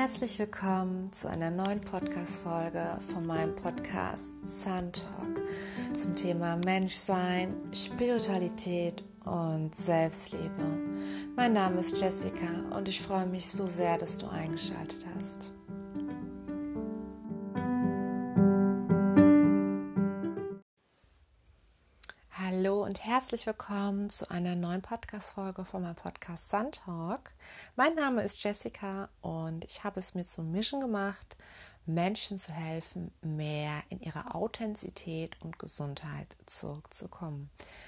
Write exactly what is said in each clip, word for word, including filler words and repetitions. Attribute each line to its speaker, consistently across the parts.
Speaker 1: Herzlich willkommen zu einer neuen Podcast-Folge von meinem Podcast Sun Talk zum Thema Menschsein, Spiritualität und Selbstliebe. Mein Name ist Jessica und ich freue mich so sehr, dass du eingeschaltet hast. Hallo und herzlich willkommen zu einer neuen Podcast-Folge von meinem Podcast Sun Talk. Mein Name ist Jessica und ich habe es mir zum Mission gemacht, Menschen zu helfen, mehr in ihre Authentizität und Gesundheit zurückzukommen.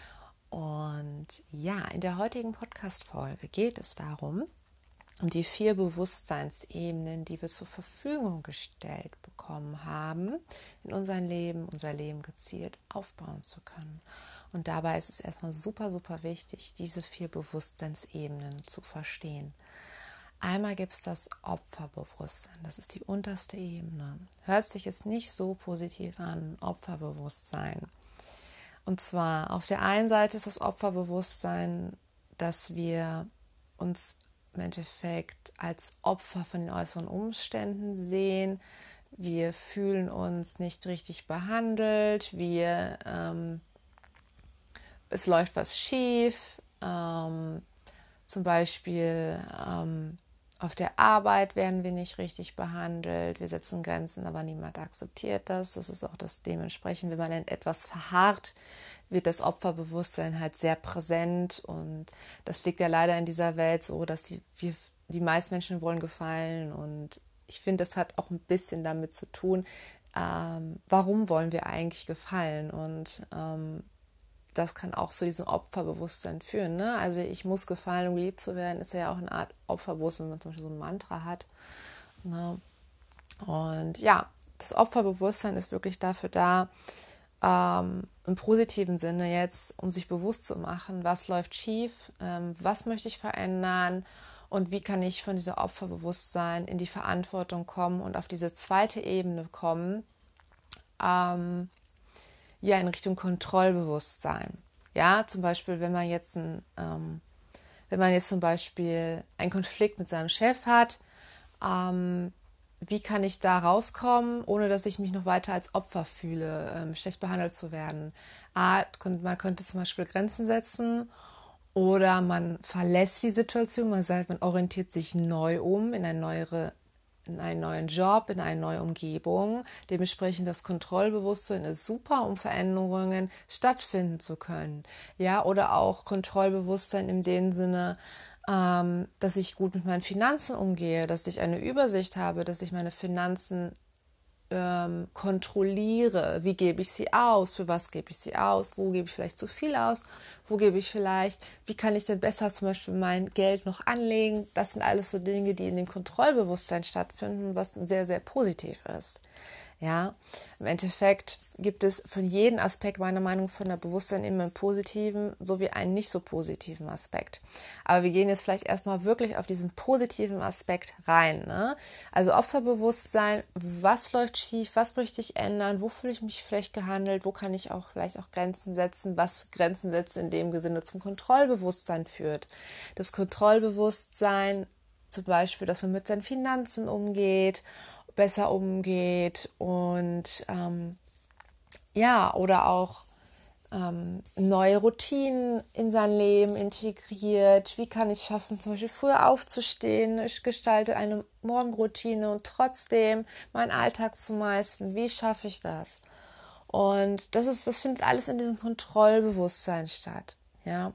Speaker 1: Und ja, in der heutigen Podcast-Folge geht es darum, um die vier Bewusstseinsebenen, die wir zur Verfügung gestellt bekommen haben, in unserem Leben, unser Leben gezielt aufbauen zu können. Und dabei ist es erstmal super, super wichtig, diese vier Bewusstseinsebenen zu verstehen. Einmal gibt es das Opferbewusstsein, das ist die unterste Ebene. Hört sich jetzt nicht so positiv an, Opferbewusstsein. Und zwar auf der einen Seite ist das Opferbewusstsein, dass wir uns im Endeffekt als Opfer von den äußeren Umständen sehen. Wir fühlen uns nicht richtig behandelt, wir ähm, es läuft was schief, ähm, zum Beispiel ähm, auf der Arbeit werden wir nicht richtig behandelt, wir setzen Grenzen, aber niemand akzeptiert das. Das ist auch das dementsprechend, wenn man in etwas verharrt, wird das Opferbewusstsein halt sehr präsent und das liegt ja leider in dieser Welt so, dass die, wir, die meisten Menschen wollen gefallen und ich finde, das hat auch ein bisschen damit zu tun, ähm, warum wollen wir eigentlich gefallen und ähm, das kann auch zu diesem Opferbewusstsein führen. Ne? Also ich muss gefallen, um geliebt zu werden, ist ja auch eine Art Opferbewusstsein, wenn man zum Beispiel so ein Mantra hat. Ne? Und ja, das Opferbewusstsein ist wirklich dafür da, ähm, im positiven Sinne jetzt, um sich bewusst zu machen, was läuft schief, ähm, was möchte ich verändern und wie kann ich von dieser Opferbewusstsein in die Verantwortung kommen und auf diese zweite Ebene kommen, ähm, ja, in Richtung Kontrollbewusstsein. Ja, zum Beispiel, wenn man jetzt ein, ähm, wenn man jetzt zum Beispiel einen Konflikt mit seinem Chef hat, ähm, wie kann ich da rauskommen, ohne dass ich mich noch weiter als Opfer fühle, ähm, schlecht behandelt zu werden? Ah, man könnte zum Beispiel Grenzen setzen oder man verlässt die Situation, man sagt, man orientiert sich neu um in eine neuere in einen neuen Job, in eine neue Umgebung. Dementsprechend das Kontrollbewusstsein ist super, um Veränderungen stattfinden zu können. Ja, oder auch Kontrollbewusstsein in dem Sinne, ähm, dass ich gut mit meinen Finanzen umgehe, dass ich eine Übersicht habe, dass ich meine Finanzen ähm, kontrolliere. Wie gebe ich sie aus? Für was gebe ich sie aus? Wo gebe ich vielleicht zu viel aus? Wo gebe ich vielleicht, wie kann ich denn besser zum Beispiel mein Geld noch anlegen? Das sind alles so Dinge, die in dem Kontrollbewusstsein stattfinden, was sehr, sehr positiv ist. Ja, im Endeffekt gibt es von jedem Aspekt meiner Meinung nach von der Bewusstsein immer einen positiven sowie einen nicht so positiven Aspekt. Aber wir gehen jetzt vielleicht erstmal wirklich auf diesen positiven Aspekt rein. Ne? Also Opferbewusstsein, was läuft schief, was möchte ich ändern, wo fühle ich mich vielleicht gehandelt, wo kann ich auch vielleicht auch Grenzen setzen, was Grenzen setzen in dem Sinne zum Kontrollbewusstsein führt. Das Kontrollbewusstsein, zum Beispiel, dass man mit seinen Finanzen umgeht, besser umgeht und ähm, ja, oder auch ähm, neue Routinen in sein Leben integriert. Wie kann ich schaffen, zum Beispiel früher aufzustehen? Ich gestalte eine Morgenroutine und trotzdem meinen Alltag zu meistern. Wie schaffe ich das? Und das ist, das findet alles in diesem Kontrollbewusstsein statt. Ja.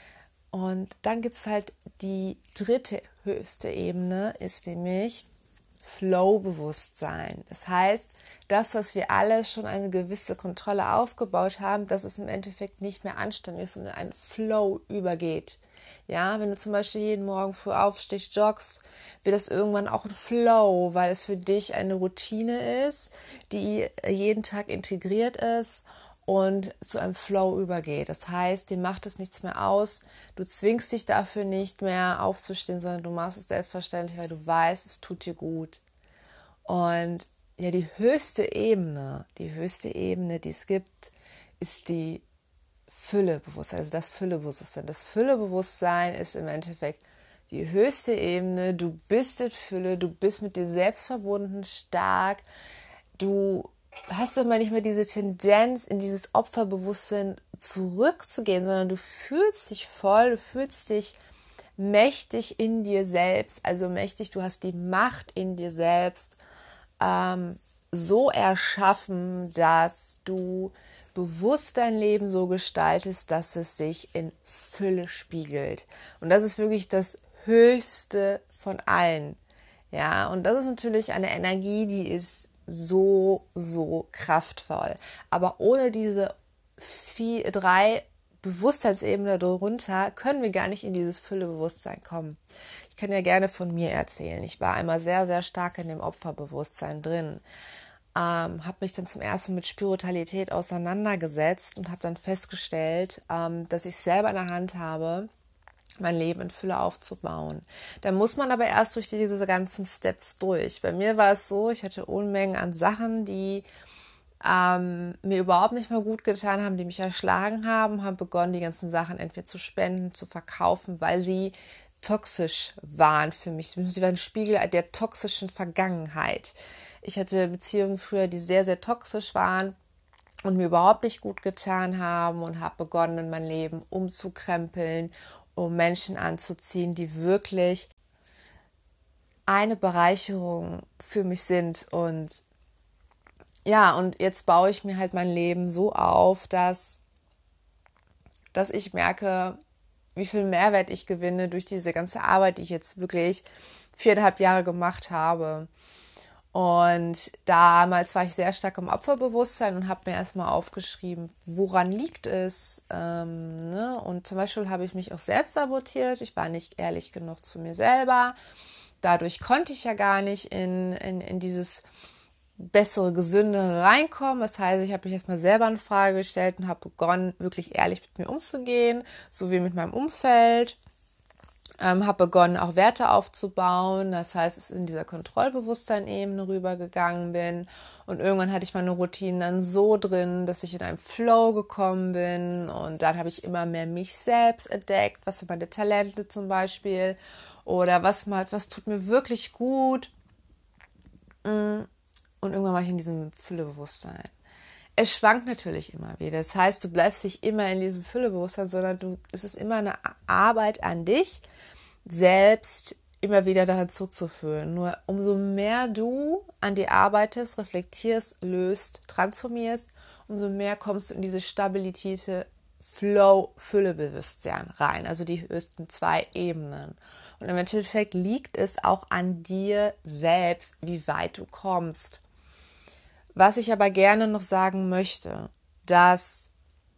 Speaker 1: Und dann gibt es halt die dritte höchste Ebene, ist nämlich Flow-Bewusstsein. Das heißt, das, was wir alle schon eine gewisse Kontrolle aufgebaut haben, dass es im Endeffekt nicht mehr anständig ist und in einen Flow übergeht. Ja, wenn du zum Beispiel jeden Morgen früh aufstehst, joggst, wird das irgendwann auch ein Flow, weil es für dich eine Routine ist, die jeden Tag integriert ist und zu einem Flow übergeht. Das heißt, dir macht es nichts mehr aus, du zwingst dich dafür nicht mehr aufzustehen, sondern du machst es selbstverständlich, weil du weißt, es tut dir gut. Und ja, die höchste Ebene, die höchste Ebene, die es gibt, ist die Füllebewusstsein, also das Füllebewusstsein. Das Füllebewusstsein ist im Endeffekt die höchste Ebene, du bist in Fülle, du bist mit dir selbst verbunden, stark, du hast immer nicht mehr diese Tendenz, in dieses Opferbewusstsein zurückzugehen, sondern du fühlst dich voll, du fühlst dich mächtig in dir selbst, also mächtig, du hast die Macht in dir selbst ähm, so erschaffen, dass du bewusst dein Leben so gestaltest, dass es sich in Fülle spiegelt. Und das ist wirklich das Höchste von allen. Ja, und das ist natürlich eine Energie, die ist so, so kraftvoll. Aber ohne diese vier, drei Bewusstseinsebene darunter können wir gar nicht in dieses Füllebewusstsein kommen. Ich kann ja gerne von mir erzählen. Ich war einmal sehr, sehr stark in dem Opferbewusstsein drin. Ähm, habe mich dann zum ersten Mal mit Spiritualität auseinandergesetzt und habe dann festgestellt, ähm, dass ich selber in der Hand habe, mein Leben in Fülle aufzubauen. Da muss man aber erst durch diese ganzen Steps durch. Bei mir war es so, ich hatte Unmengen an Sachen, die ähm, mir überhaupt nicht mehr gut getan haben, die mich erschlagen haben, haben begonnen, die ganzen Sachen entweder zu spenden, zu verkaufen, weil sie toxisch waren für mich. Sie waren ein Spiegel der toxischen Vergangenheit. Ich hatte Beziehungen früher, die sehr, sehr toxisch waren und mir überhaupt nicht gut getan haben und habe begonnen, mein Leben umzukrempeln, um Menschen anzuziehen, die wirklich eine Bereicherung für mich sind. Und ja, und jetzt baue ich mir halt mein Leben so auf, dass, dass ich merke, wie viel Mehrwert ich gewinne durch diese ganze Arbeit, die ich jetzt wirklich viereinhalb Jahre gemacht habe. Und damals war ich sehr stark im Opferbewusstsein und habe mir erstmal aufgeschrieben, woran liegt es. Ähm, ne? Und zum Beispiel habe ich mich auch selbst sabotiert. Ich war nicht ehrlich genug zu mir selber. Dadurch konnte ich ja gar nicht in, in, in dieses bessere, gesündere reinkommen. Das heißt, ich habe mich erstmal selber in Frage gestellt und habe begonnen, wirklich ehrlich mit mir umzugehen, so wie mit meinem Umfeld. Ähm, habe begonnen, auch Werte aufzubauen. Das heißt, es ist in dieser Kontrollbewusstsein-Ebene rübergegangen bin. Und irgendwann hatte ich meine Routinen dann so drin, dass ich in einen Flow gekommen bin. Und dann habe ich immer mehr mich selbst entdeckt. Was sind meine Talente zum Beispiel? Oder was, mal, was tut mir wirklich gut? Und irgendwann war ich in diesem Füllebewusstsein. Es schwankt natürlich immer wieder. Das heißt, du bleibst nicht immer in diesem Füllebewusstsein, sondern du, es ist immer eine Arbeit an dich, selbst immer wieder daran zurückzuführen. Nur umso mehr du an dir arbeitest, reflektierst, löst, transformierst, umso mehr kommst du in diese Stabilität, Flow, Füllebewusstsein rein. Also die höchsten zwei Ebenen. Und im Endeffekt liegt es auch an dir selbst, wie weit du kommst. Was ich aber gerne noch sagen möchte, dass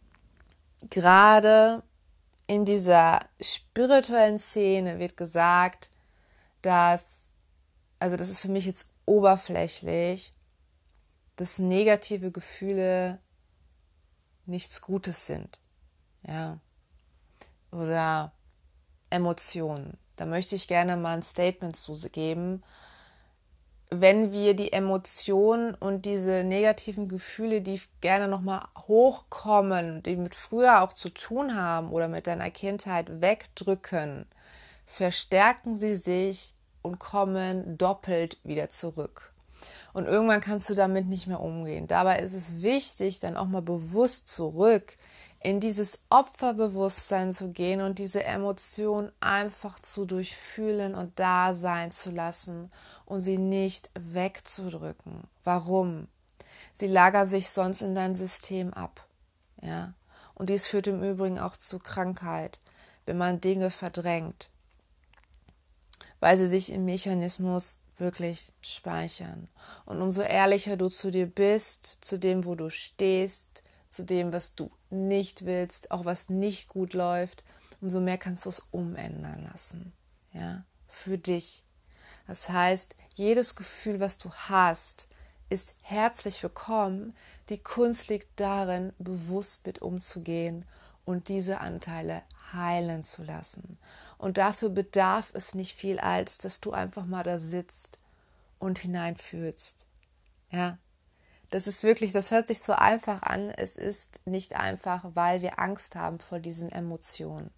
Speaker 1: gerade in dieser spirituellen Szene wird gesagt, dass, also das ist für mich jetzt oberflächlich, dass negative Gefühle nichts Gutes sind, ja, oder Emotionen. Da möchte ich gerne mal ein Statement zu geben. Wenn wir die Emotionen und diese negativen Gefühle, die gerne nochmal hochkommen, die mit früher auch zu tun haben oder mit deiner Kindheit wegdrücken, verstärken sie sich und kommen doppelt wieder zurück. Und irgendwann kannst du damit nicht mehr umgehen. Dabei ist es wichtig, dann auch mal bewusst zurück in dieses Opferbewusstsein zu gehen und diese Emotionen einfach zu durchfühlen und da sein zu lassen und sie nicht wegzudrücken. Warum? Sie lagern sich sonst in deinem System ab. Ja? Und dies führt im Übrigen auch zu Krankheit, wenn man Dinge verdrängt, weil sie sich im Mechanismus wirklich speichern. Und umso ehrlicher du zu dir bist, zu dem, wo du stehst, zu dem, was du nicht willst, auch was nicht gut läuft, umso mehr kannst du es umändern lassen. Ja, für dich. Das heißt, jedes Gefühl, was du hast, ist herzlich willkommen. Die Kunst liegt darin, bewusst mit umzugehen und diese Anteile heilen zu lassen. Und dafür bedarf es nicht viel, als dass du einfach mal da sitzt und hineinfühlst. Ja, das ist wirklich, das hört sich so einfach an. Es ist nicht einfach, weil wir Angst haben vor diesen Emotionen.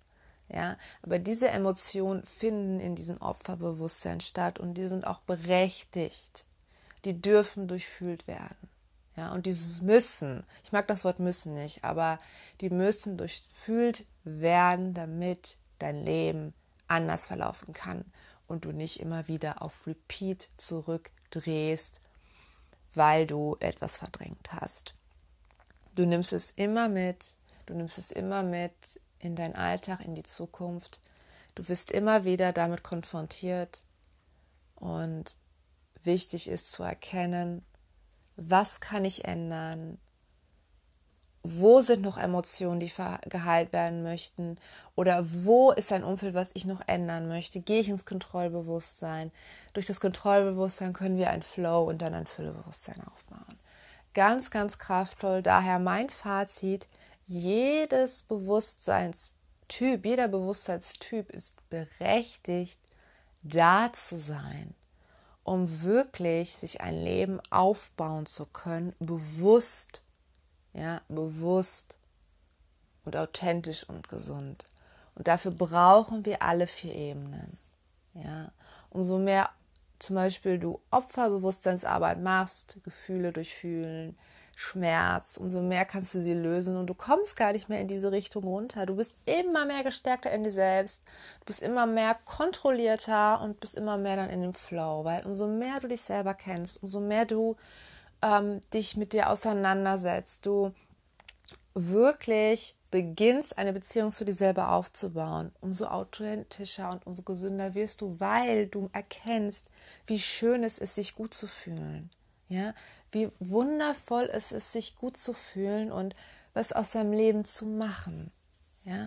Speaker 1: Ja, aber diese Emotionen finden in diesem Opferbewusstsein statt und die sind auch berechtigt. Die dürfen durchfühlt werden. Ja, und dieses müssen, ich mag das Wort müssen nicht, aber die müssen durchfühlt werden, damit dein Leben anders verlaufen kann und du nicht immer wieder auf Repeat zurückdrehst, weil du etwas verdrängt hast. Du nimmst es immer mit, du nimmst es immer mit in deinen Alltag, in die Zukunft. Du wirst immer wieder damit konfrontiert und wichtig ist zu erkennen, was kann ich ändern, wo sind noch Emotionen, die geheilt werden möchten oder wo ist ein Umfeld, was ich noch ändern möchte, gehe ich ins Kontrollbewusstsein. Durch das Kontrollbewusstsein können wir ein Flow und dann ein Füllebewusstsein aufbauen. Ganz, ganz kraftvoll, daher mein Fazit, jedes Bewusstseinstyp, jeder Bewusstseinstyp ist berechtigt, da zu sein, um wirklich sich ein Leben aufbauen zu können, bewusst, ja, bewusst und authentisch und gesund. Und dafür brauchen wir alle vier Ebenen. Ja. Umso mehr zum Beispiel du Opferbewusstseinsarbeit machst, Gefühle durchfühlen, Schmerz, umso mehr kannst du sie lösen und du kommst gar nicht mehr in diese Richtung runter. Du bist immer mehr gestärkter in dir selbst, du bist immer mehr kontrollierter und bist immer mehr dann in dem Flow, weil umso mehr du dich selber kennst, umso mehr du ähm, dich mit dir auseinandersetzt, du wirklich beginnst, eine Beziehung zu dir selber aufzubauen, umso authentischer und umso gesünder wirst du, weil du erkennst, wie schön es ist, sich gut zu fühlen. Ja, wie wundervoll es ist, sich gut zu fühlen und was aus seinem Leben zu machen. Ja,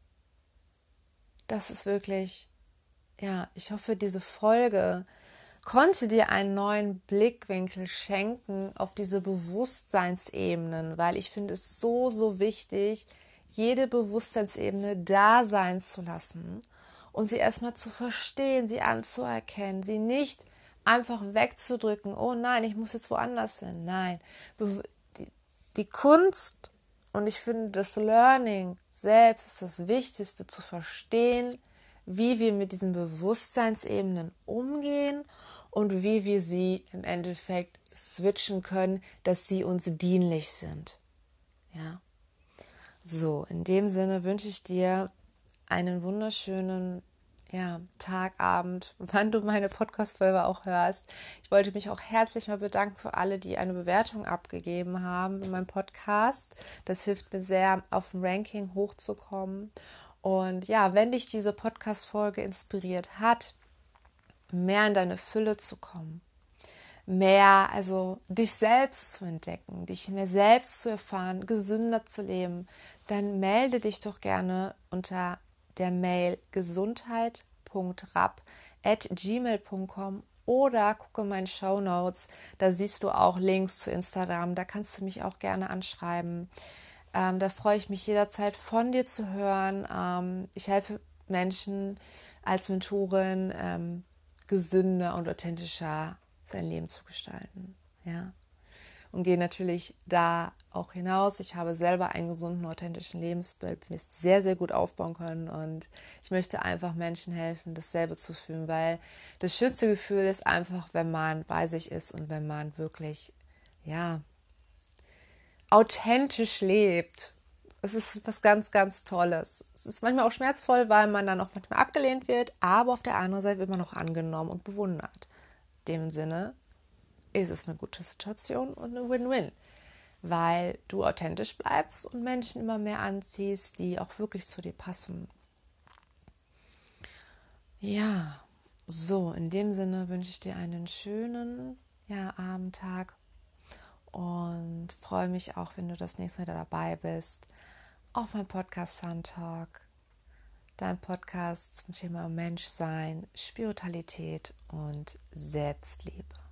Speaker 1: das ist wirklich, ja, ich hoffe, diese Folge konnte dir einen neuen Blickwinkel schenken auf diese Bewusstseinsebenen, weil ich finde es so, so wichtig, jede Bewusstseinsebene da sein zu lassen und sie erstmal zu verstehen, sie anzuerkennen, sie nicht einfach wegzudrücken, oh nein, ich muss jetzt woanders hin. Nein, die, die Kunst und ich finde das Learning selbst ist das Wichtigste, zu verstehen, wie wir mit diesen Bewusstseinsebenen umgehen und wie wir sie im Endeffekt switchen können, dass sie uns dienlich sind. Ja. So, in dem Sinne wünsche ich dir einen wunderschönen ja, Tag, Abend, wann du meine Podcast-Folge auch hörst. Ich wollte mich auch herzlich mal bedanken für alle, die eine Bewertung abgegeben haben in meinem Podcast. Das hilft mir sehr, auf dem Ranking hochzukommen. Und ja, wenn dich diese Podcast-Folge inspiriert hat, mehr in deine Fülle zu kommen, mehr, also dich selbst zu entdecken, dich mehr selbst zu erfahren, gesünder zu leben, dann melde dich doch gerne unter der Mail gesundheit punkt rapp at gmail punkt com oder gucke meine Shownotes, da siehst du auch Links zu Instagram, da kannst du mich auch gerne anschreiben. Ähm, da freue ich mich jederzeit von dir zu hören. Ähm, ich helfe Menschen als Mentorin, ähm, gesünder und authentischer sein Leben zu gestalten. Ja. Und gehe natürlich da auch hinaus. Ich habe selber einen gesunden, authentischen Lebensbild, mir sehr, sehr gut aufbauen können und ich möchte einfach Menschen helfen, dasselbe zu fühlen, weil das schönste Gefühl ist einfach, wenn man bei sich ist und wenn man wirklich, ja, authentisch lebt. Es ist was ganz, ganz Tolles. Es ist manchmal auch schmerzvoll, weil man dann auch manchmal abgelehnt wird, aber auf der anderen Seite wird man auch angenommen und bewundert. In dem Sinne ist es eine gute Situation und eine Win-Win, weil du authentisch bleibst und Menschen immer mehr anziehst, die auch wirklich zu dir passen. Ja, so, in dem Sinne wünsche ich dir einen schönen ja, Abend, Tag und freue mich auch, wenn du das nächste Mal dabei bist auf meinem Podcast Sun Talk, dein Podcast zum Thema Menschsein, Spiritualität und Selbstliebe.